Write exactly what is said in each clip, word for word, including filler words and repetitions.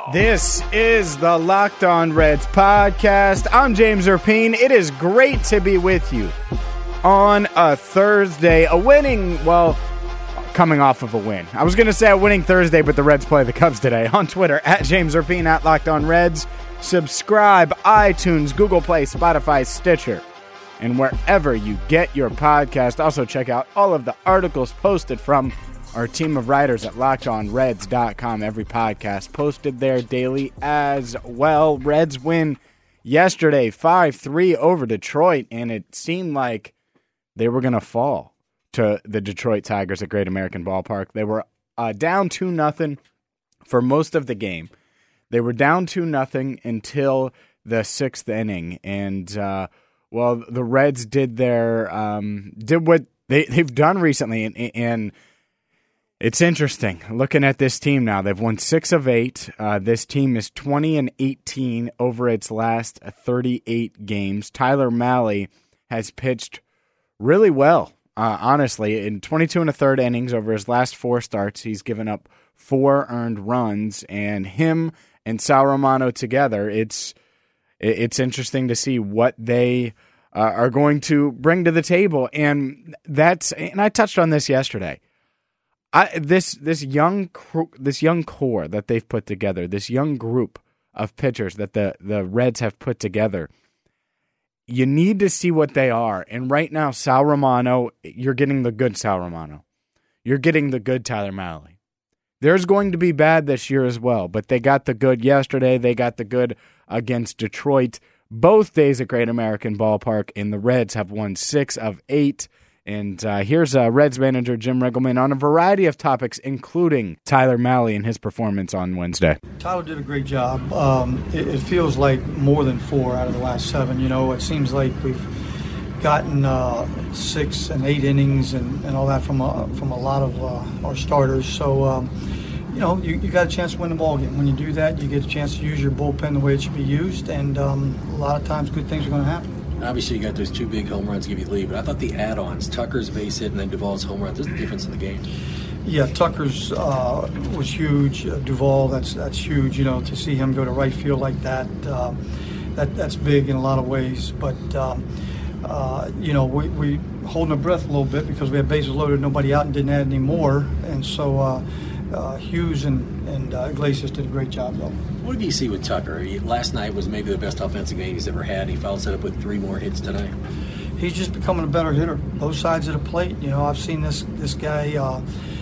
This is the Locked On Reds podcast. I'm James Erpine. It is great to be with you on a Thursday. A winning, well, coming off of a win. I was going to say a winning Thursday, but the Reds play the Cubs today. On Twitter, at James Erpine, at Locked On Reds. Subscribe, iTunes, Google Play, Spotify, Stitcher, and wherever you get your podcast. Also check out all of the articles posted from our team of writers at locked on reds dot com. Every podcast posted there daily as well. Reds win yesterday five three over Detroit, and it seemed like they were going to fall to the Detroit Tigers at Great American Ballpark. They were uh, down two nothing for most of the game. They were down two nothing until the sixth inning, and uh, well, the Reds did their um, did what they they've done recently, and, and it's interesting looking at this team now. They've won six of eight. Uh, this team is twenty and eighteen over its last thirty-eight games. Tyler Mahle has pitched really well, uh, honestly. In twenty-two and a third innings over his last four starts, he's given up four earned runs, and him and Sal Romano together, it's it's interesting to see what they uh, are going to bring to the table. And that's and I touched on this yesterday. I, this this young this young core that they've put together, this young group of pitchers that the, the Reds have put together, you need to see what they are. And right now, Sal Romano, you're getting the good Sal Romano. You're getting the good Tyler Mahle. There's going to be bad this year as well, but they got the good yesterday. They got the good against Detroit. Both days at Great American Ballpark, and the Reds have won six of eight. And uh, here's uh, Reds manager Jim Riggleman on a variety of topics, including Tyler Mahle and his performance on Wednesday. Tyler did a great job. Um, it, it feels like more than four out of the last seven. You know, it seems like we've gotten uh, six and eight innings and, and all that from a, from a lot of uh, our starters. So, um, you know, you, you got a chance to win the ball game. When you do that, you get a chance to use your bullpen the way it should be used, and um, a lot of times good things are going to happen. Obviously, you got those two big home runs to give you the lead, but I thought the add-ons, Tucker's base hit and then Duvall's home run, there's a difference in the game. Yeah, Tucker's uh, was huge. Uh, Duvall, that's that's huge. You know, to see him go to right field like that, uh, that that's big in a lot of ways. But um, uh, you know, we we holding our breath a little bit because we had bases loaded, nobody out, and didn't add any more. And so uh, uh, Hughes and and uh, Iglesias did a great job, though. What did you see with Tucker? He, last night was maybe the best offensive game he's ever had. He fouled set up with three more hits tonight. He's just becoming a better hitter, both sides of the plate. You know, I've seen this this guy uh,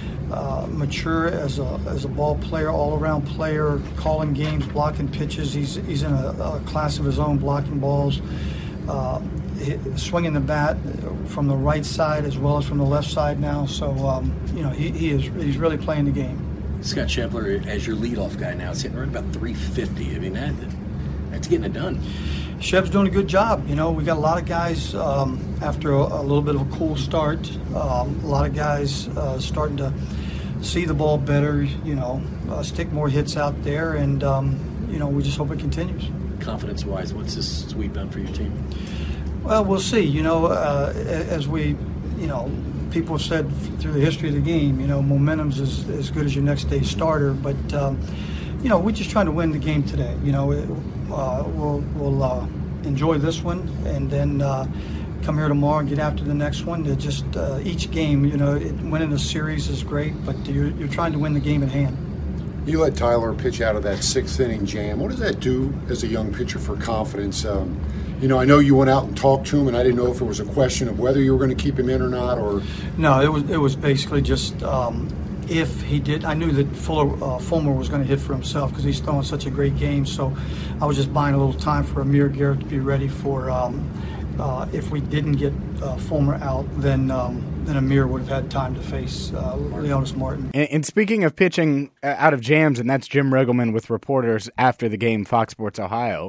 uh, mature as a as a ball player, all around player, calling games, blocking pitches. He's he's in a, a class of his own, blocking balls, uh, swinging the bat from the right side as well as from the left side now. So um, you know, he, he is he's really playing the game. Scott Schebler, as your leadoff guy now, is hitting right about three fifty. I mean, that, that's getting it done. Sheb's doing a good job. You know, we got a lot of guys um, after a, a little bit of a cool start. Um, a lot of guys uh, starting to see the ball better. You know, uh, stick more hits out there, and um, you know, we just hope it continues. Confidence-wise, what's this sweep done for your team? Well, we'll see. You know, uh, as we, you know. People have said through the history of the game, you know, momentum's as, as good as your next day's starter. But, um, you know, we're just trying to win the game today. You know, it, uh, we'll, we'll uh, enjoy this one and then uh, come here tomorrow and get after the next one. It just uh, each game, you know, it, winning a series is great, but you're, you're trying to win the game at hand. You let Tyler pitch out of that sixth inning jam. What does that do as a young pitcher for confidence? Um, You know, I know you went out and talked to him, and I didn't know if it was a question of whether you were going to keep him in or not. Or no, it was it was basically just um, if he did. I knew that Fuller, uh, Fulmer was going to hit for himself because he's throwing such a great game. So I was just buying a little time for Amir Garrett to be ready for um, uh, if we didn't get uh, Fulmer out, then um, then Amir would have had time to face uh, Leonys Martin. And, and speaking of pitching out of jams, and that's Jim Riggleman with reporters after the game, Fox Sports Ohio.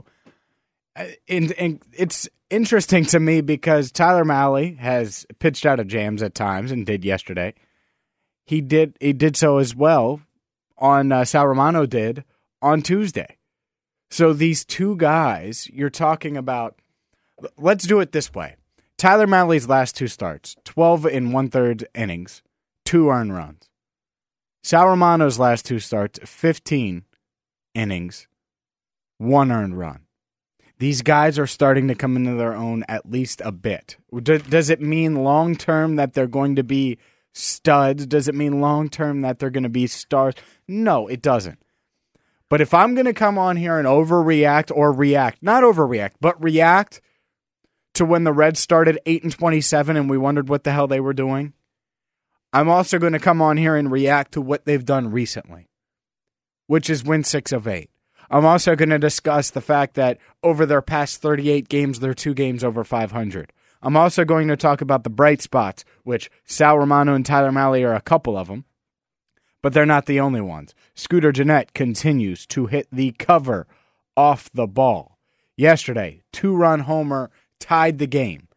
And, and it's interesting to me because Tyler Mahle has pitched out of jams at times and did yesterday. He did he did so as well on uh, Sal Romano did on Tuesday. So these two guys, you're talking about. Let's do it this way: Tyler Mahle's last two starts, twelve and one third innings, two earned runs. Sal Romano's last two starts, fifteen innings, one earned run. These guys are starting to come into their own at least a bit. Does it mean long-term that they're going to be studs? Does it mean long-term that they're going to be stars? No, it doesn't. But if I'm going to come on here and overreact or react, not overreact, but react to when the Reds started eight and twenty-seven and we wondered what the hell they were doing, I'm also going to come on here and react to what they've done recently, which is win six of eight. I'm also going to discuss the fact that over their past thirty-eight games, they're two games over five hundred. I'm also going to talk about the bright spots, which Sal Romano and Tyler Mahle are a couple of them, but they're not the only ones. Scooter Gennett continues to hit the cover off the ball. Yesterday, two-run homer tied the game.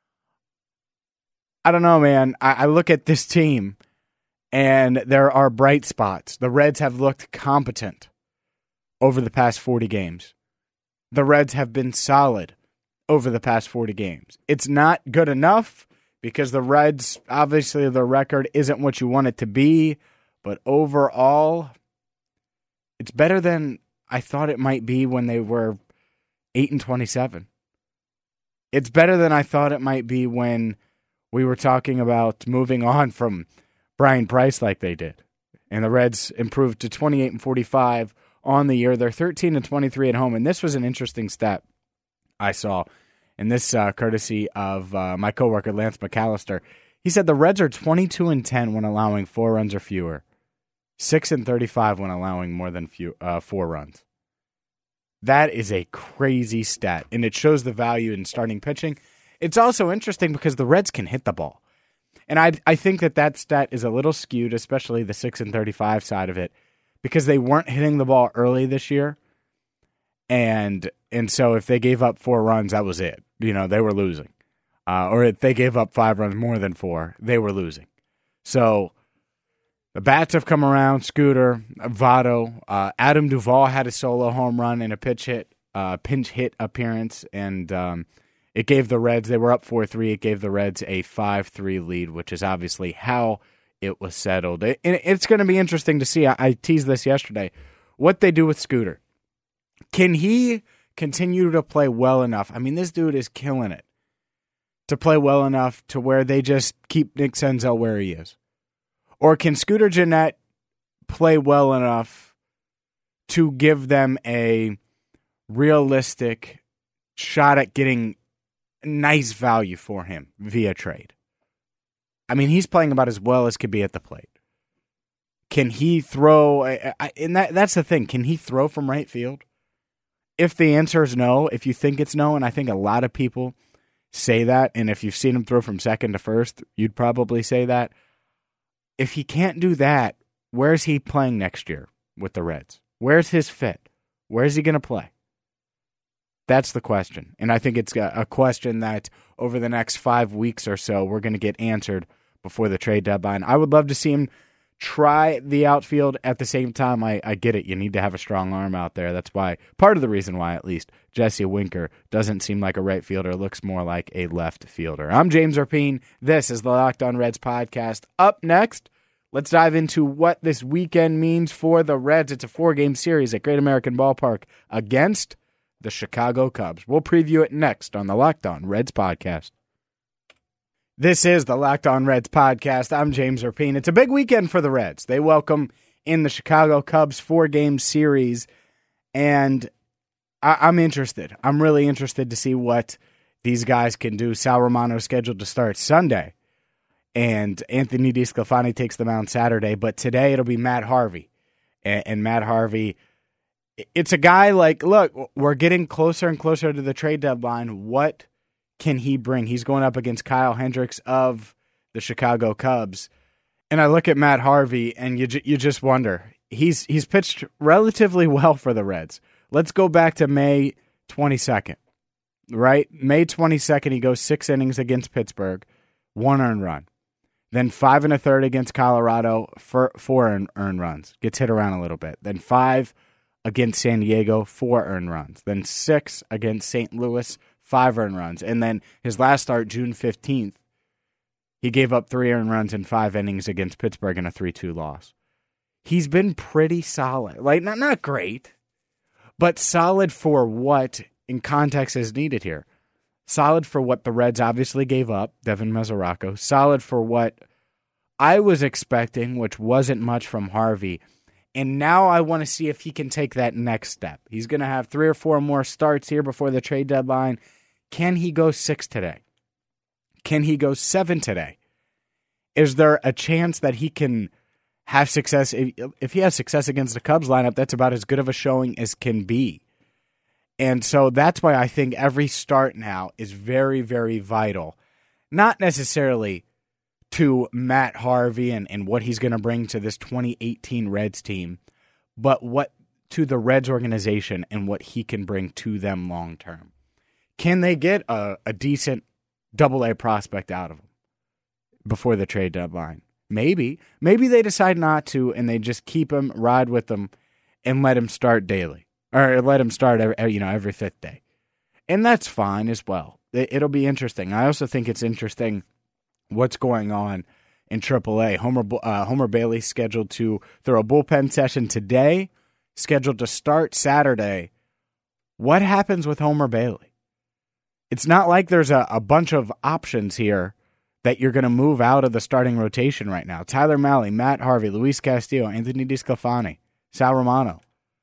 I don't know, man. I, I look at this team, and there are bright spots. The Reds have looked competent over the past forty games. The Reds have been solid over the past forty games. It's not good enough because the Reds, obviously their record isn't what you want it to be, but overall, it's better than I thought it might be when they were eight and twenty-seven. It's better than I thought it might be when we were talking about moving on from Brian Price like they did. And the Reds improved to twenty-eight and forty-five on the year. They're thirteen and twenty-three at home, and this was an interesting stat I saw, and this uh, courtesy of uh, my coworker Lance McAllister. He said the Reds are twenty-two and ten when allowing four runs or fewer, six and thirty-five when allowing more than few, uh, four runs. That is a crazy stat, and it shows the value in starting pitching. It's also interesting because the Reds can hit the ball, and I I think that that stat is a little skewed, especially the six and thirty-five side of it, because they weren't hitting the ball early this year, and and so if they gave up four runs, that was it. You know, they were losing. Uh, or if they gave up five runs more than four, they were losing. So the bats have come around. Scooter, Votto, uh, Adam Duvall had a solo home run and a pitch hit, uh, pinch hit appearance, and um, it gave the Reds, they were up four three, it gave the Reds a five three lead, which is obviously how it was settled. It, it's going to be interesting to see. I, I teased this yesterday. What they do with Scooter. Can he continue to play well enough? I mean, this dude is killing it. To play well enough to where they just keep Nick Senzel where he is. Or can Scooter Gennett play well enough to give them a realistic shot at getting nice value for him via trade? I mean, he's playing about as well as could be at the plate. Can he throw? And that, that's the thing. Can he throw from right field? If the answer is no, if you think it's no, and I think a lot of people say that, and if you've seen him throw from second to first, you'd probably say that. If he can't do that, where's he playing next year with the Reds? Where's his fit? Where's he going to play? That's the question. And I think it's a question that over the next five weeks or so, we're going to get answered before the trade deadline. I would love to see him try the outfield. At the same time, I, I get it. You need to have a strong arm out there. That's why, part of the reason why, at least, Jesse Winker doesn't seem like a right fielder, looks more like a left fielder. I'm James Rapien. This is the Locked On Reds podcast. Up next, let's dive into what this weekend means for the Reds. It's a four-game series at Great American Ballpark against the Chicago Cubs. We'll preview it next on the Locked On Reds podcast. This is the Locked On Reds podcast. I'm James Rapien. It's a big weekend for the Reds. They welcome in the Chicago Cubs four-game series, and I- I'm interested. I'm really interested to see what these guys can do. Sal Romano is scheduled to start Sunday, and Anthony DeSclafani takes the mound Saturday, but today it'll be Matt Harvey. And, and Matt Harvey, it's a guy like, look, we're getting closer and closer to the trade deadline. What can he bring? He's going up against Kyle Hendricks of the Chicago Cubs. And I look at Matt Harvey, and you you just wonder. He's he's pitched relatively well for the Reds. Let's go back to May twenty-second, right? May twenty-second, he goes six innings against Pittsburgh, one earned run. Then five and a third against Colorado, for four earned runs. Gets hit around a little bit. Then five against San Diego, four earned runs. Then six against Saint Louis, five earned runs. And then his last start, June fifteenth, he gave up three earned runs in five innings against Pittsburgh in a three two loss. He's been pretty solid. Like, not, not great. but solid for what in context is needed here. Solid for what the Reds obviously gave up, Devin Mesoraco. Solid for what I was expecting, which wasn't much from Harvey. And now I want to see if he can take that next step. He's going to have three or four more starts here before the trade deadline. Can he go six today? Can he go seven today? Is there a chance that he can have success? If he has success against the Cubs lineup, that's about as good of a showing as can be. And so that's why I think every start now is very, very vital. Not necessarily to Matt Harvey and, and what he's going to bring to this twenty eighteen Reds team, but what to the Reds organization and what he can bring to them long term. Can they get a, a decent double A prospect out of him before the trade deadline? Maybe. Maybe they decide not to and they just keep him, ride with him, and let him start daily. Or let him start every, you know, every fifth day. And that's fine as well. It'll be interesting. I also think it's interesting what's going on in triple A. Homer uh, Homer Bailey scheduled to throw a bullpen session today, scheduled to start Saturday. What happens with Homer Bailey? It's not like there's a, a bunch of options here that you're going to move out of the starting rotation right now. Tyler Mahle, Matt Harvey, Luis Castillo, Anthony DeSclafani, Sal Romano.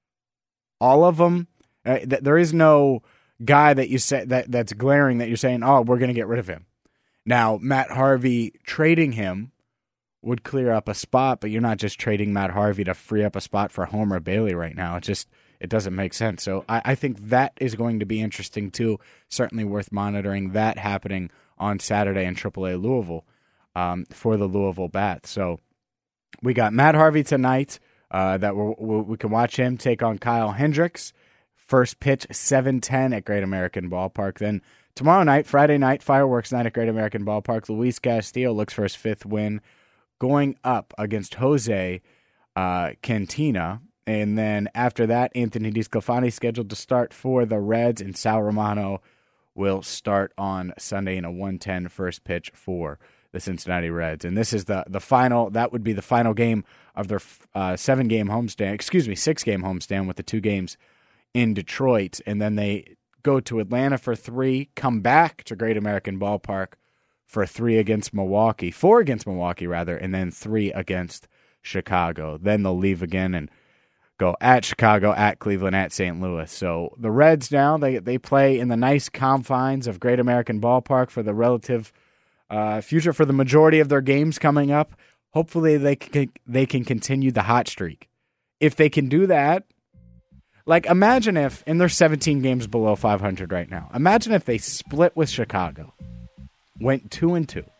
All of them, uh, th- there is no guy that you say that that's glaring that you're saying, oh, we're going to get rid of him. Now, Matt Harvey trading him would clear up a spot, but you're not just trading Matt Harvey to free up a spot for Homer Bailey right now. It just it doesn't make sense. So I, I think that is going to be interesting too. Certainly worth monitoring that happening on Saturday in triple A Louisville um, for the Louisville Bats. So we got Matt Harvey tonight. Uh, that we're, we we can watch him take on Kyle Hendricks. First pitch, seven ten at Great American Ballpark. Then tomorrow night, Friday night, fireworks night at Great American Ballpark. Luis Castillo looks for his fifth win, going up against Jose uh, Cantina. And then after that, Anthony DeSclafani scheduled to start for the Reds, and Sal Romano will start on Sunday in a one ten first pitch for the Cincinnati Reds. And this is the the final, that would be the final game of their uh, seven-game homestand, excuse me, six-game homestand with the two games in Detroit. And then they go to Atlanta for three, come back to Great American Ballpark for three against Milwaukee, four against Milwaukee, rather, and then three against Chicago. Then they'll leave again and go at Chicago, at Cleveland, at Saint Louis. So the Reds now, they, they play in the nice confines of Great American Ballpark for the relative Uh, future for the majority of their games coming up. Hopefully they can, they can continue the hot streak. If they can do that, like imagine if, and they're seventeen games below five hundred right now. Imagine if they split with Chicago, went two and two,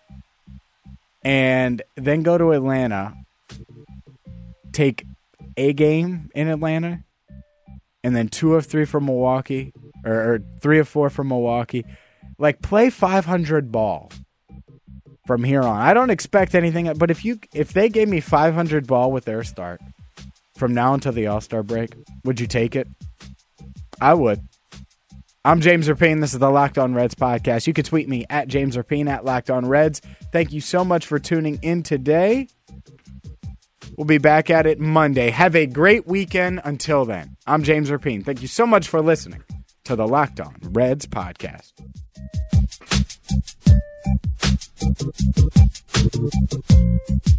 and then go to Atlanta, take a game in Atlanta, and then two of three from Milwaukee, or, or three of four from Milwaukee. Like play five hundred ball from here on. I don't expect anything, but if you if they gave me five hundred ball with their start from now until the All-Star break, would you take it? I would. I'm James Rapien. This is the Locked On Reds podcast. You can tweet me at James Rapien, at Locked On Reds. Thank you so much for tuning in today. We'll be back at it Monday. Have a great weekend until then. I'm James Rapien. Thank you so much for listening to the Locked On Reds podcast. Thank you.